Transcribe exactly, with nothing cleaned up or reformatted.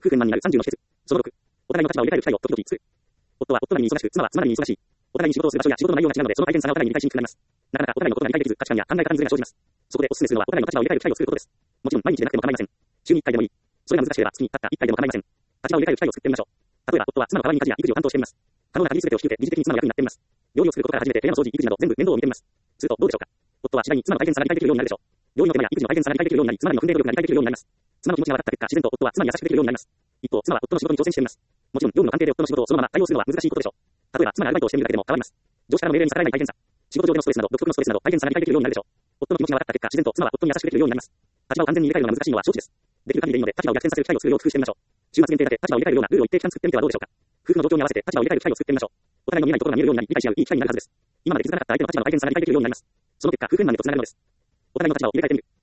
夫婦の満になるさんじゅうの施設。そのろく、お互いの立場を入れ替える機会を時々作る。夫は夫なりに忙しく、妻は妻なりに忙しい。お互いに仕事をする場所や仕事の内容が違うので、その大変さがお互いに理解しにくくなります。なかなかお互いのことが理解できず、価値観や考え方にズレが生じます。そこでお勧めするのはお互いの立場を入れ替える機会を作ることです。もちろん毎日でなくても構いません。週にいっかいでもいい。それが難しければ月にたったいっかいでも構いません。立場を入れ替える機会を作ってみましょう。例えば夫は妻の代わりに家事や育児を担当しています。可能な限り全てを引き受け、疑似的に妻の役になっています。料理を作ることから始めて部屋の掃除、育児など全部面倒を見ています。するとどうでしょうか。夫は次第に妻の大変さが理解できるようになるでしょう。料理の手間や育児の大変さが理解できるようになり、妻なりの訓練努力が理解できるようになります。妻の気持ちが分かった結果、自然と夫は妻に優しくできるようになります。一方、妻は夫の仕事に挑戦しています。もちろん、業務の関係で夫の仕事をそのまま対応するのは難しいことでしょう。例えば、妻がアルバイトをしてみるだけでも変わります。上司からの命令に逆らえない大変さ、仕事上でのストレスなど、独特のストレスなど、大変さが理解できるようになるでしょう。夫の気持ちが分かった結果、自然と妻は夫に優しくできるようになります。立場を完全に入れ替えるのが難しいのは承知です。できる限りでいいので、立場を逆転させる機会を作るよう工夫してみましょう。週末限定だけ立場を入れ替えるようなルールを一定期間作ってみてはどうでしょうか。夫婦の状況に合わせて立場を入れ替える機会を作ってみましょう。お互いの見えないところが見えるようになり、理解し合ういい機会になるはずです。今まで気づかなかった相手の立場の大変さが理解できるようになります。その結果、夫婦円満へとつながるのです。お互いの立場を入れ替えてみる。